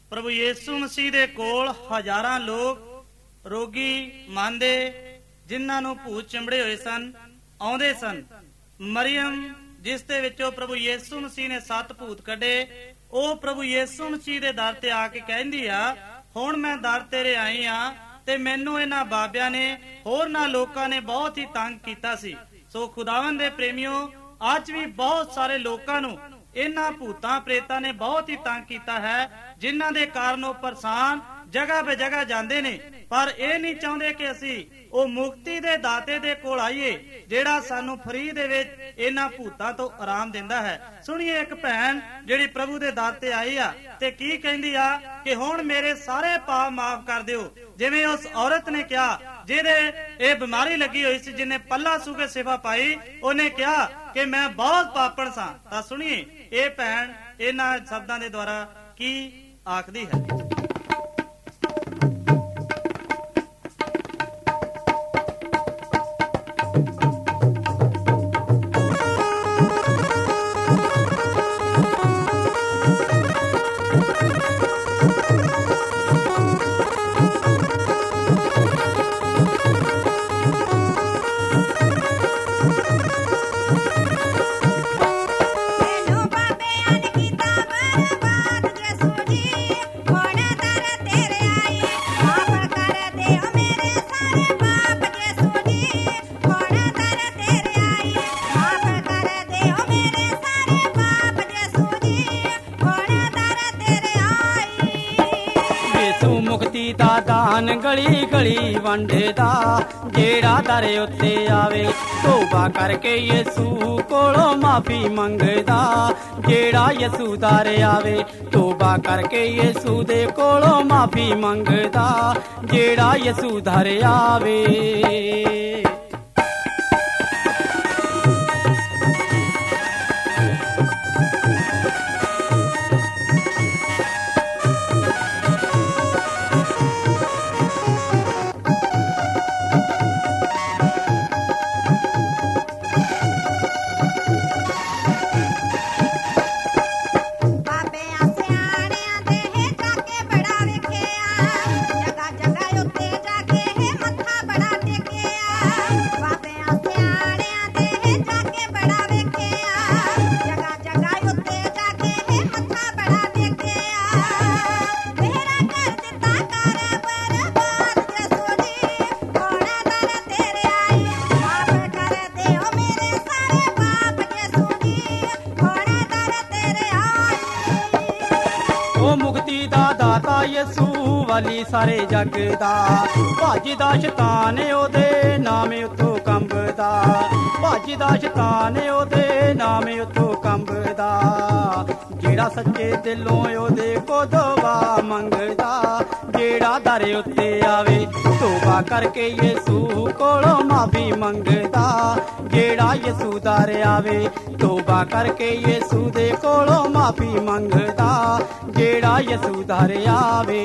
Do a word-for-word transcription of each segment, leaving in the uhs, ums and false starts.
प्रभु यीशु मसीह दे कोल हजारां लोग रोगी मांदे जिन्हां नूं भूत चिंबड़े होए सन आउंदे सन। मरियम जिस दे विचों प्रभु यीशु मसीह ने सत्त भूत कढे, ਉਹ प्रभु यीशु मसीह ਦੇ ਦਰ ਤੇ ਆ ਕੇ ਕਹਿੰਦੀ ਆ, ਹੁਣ ਮੈਂ ਦਰ ਤੇਰੇ ਆਈ ਆ ਤੇ ਮੈਨੂੰ ਇਹਨਾਂ ਬਾਬਿਆਂ ਨੇ ਹੋਰਨਾਂ ਲੋਕਾਂ ਨੇ ਬਹੁਤ ਹੀ ਤੰਗ ਕੀਤਾ ਸੀ। ਸੋ ਖੁਦਾਵੰਦ ਦੇ ਪ੍ਰੇਮੀਓ, ਅੱਜ ਵੀ ਬਹੁਤ ਸਾਰੇ ਲੋਕਾਂ ਨੂੰ ਇਹਨਾਂ ਭੂਤਾਂ ਪ੍ਰੇਤਾਂ ਨੇ ਬਹੁਤ ਹੀ ਤੰਗ ਕੀਤਾ ਹੈ, ਜਿਨ੍ਹਾਂ ਦੇ ਕਾਰਨ ਉਹ ਪਰੇਸ਼ਾਨ ਜਗ੍ਹਾ ਬੇ ਜਗ੍ਹਾ ਜਾਂਦੇ ਨੇ, ਪਰ ਇਹ ਨਹੀਂ ਚਾਹੁੰਦੇ ਕਿ ਅਸੀਂ ਉਹ ਮੁਕਤੀ ਦੇ ਦਾਤੇ ਦੇ ਕੋਲ ਆਈਏ ਜਿਹੜਾ ਸਾਨੂੰ ਫਰੀ ਦੇ ਵਿੱਚ ਇਹਨਾਂ ਭੂਤਾਂ ਤੋਂ ਆਰਾਮ ਦਿੰਦਾ ਹੈ। ਸੁਣੀਏ ਇੱਕ ਭੈਣ ਜਿਹੜੀ ਪ੍ਰਭੂ ਦੇ ਦਰ ਤੇ ਆਈ ਆ ਤੇ ਕੀ ਕਹਿੰਦੀ ਆ ਕਿ ਹੁਣ ਮੇਰੇ ਸਾਰੇ ਪਾਪ ਮਾਫ ਕਰ ਦਿਓ। ਜਿਵੇਂ ਉਸ ਔਰਤ ਨੇ ਕਿਹਾ ਜਿਹਦੇ ਇਹ ਬਿਮਾਰੀ ਲੱਗੀ ਹੋਈ ਸੀ, ਜਿਹਨੇ ਪੱਲਾ ਸੂ ਕੇ ਸਿਫਾ ਪਾਈ, ਉਹਨੇ ਕਿਹਾ ਕਿ ਮੈਂ ਬਹੁਤ ਪਾਪਣ ਸਾਂ। ਤਾਂ ਸੁਣੀਏ ਇਹ ਭੈਣ ਇਹਨਾਂ ਸ਼ਬਦਾਂ ਦੇ ਦੁਆਰਾ ਕੀ ਆਖਦੀ ਹੈ। गली गली वंडदा जेड़ा दर उत्ते आवे, तौबा करके यसू कोलों माफी मंगदा जेड़ा यसू दर आवे, तौबा करके यसू दे कोलों माफी मंगदा जेड़ा यसू दर आवे। यसू वाली सारे जग दा भाजदा शैतान ओदे नाम उतों कंबदा, भाजदा शैतान ओदे नाम उतों कंबदा जेड़ा सच्चे दिलों ओदे को दुआ मंगदा जेड़ा दर उत्ते आवे, तौबा करके यसू कोलों माफी मंगदा जेड़ा यसू दर आवे, तौबा करके यसू दे कोलों माफी मंगदा जेड़ा यसू दर आवे।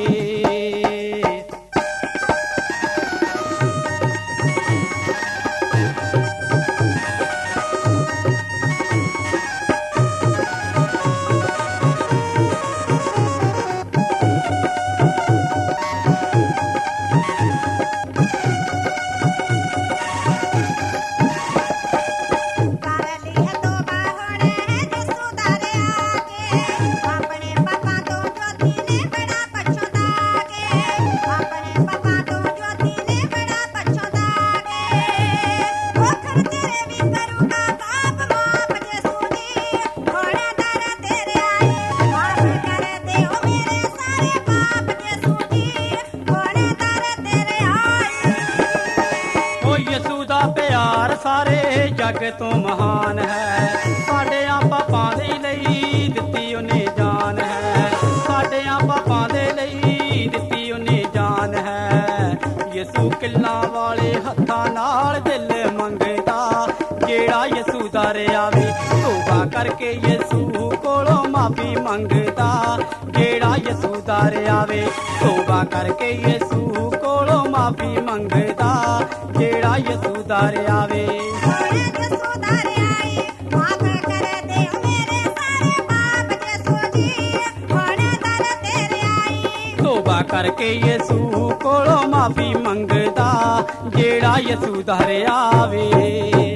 सारे जग तो महान है, साडियां पापां दे लई दित्ती उन्हें जान है, साडियां पापां दे लई दित्ती उन्हें जान है। यसू किल्लां वाले हत्थां नाल दिल मंगदा जेड़ा यसू दर आवे, तौबा करके यसू कोलों माफी मंगदा जेड़ा यसू दर आवे, तौबा करके यसू कोलों माफी मंगदा जेड़ा यसू दर आवे। माफ कर दे मेरे सारे पाप, यसू जी हुण दर तेरे आई। ਦੁਆ ਕਰਕੇ ਯਿਸੂ ਕੋਲੋਂ ਮਾਫੀ ਮੰਗਦਾ ਜਿਹੜਾ ਯਿਸੂ ਦਰ ਆਵੇ।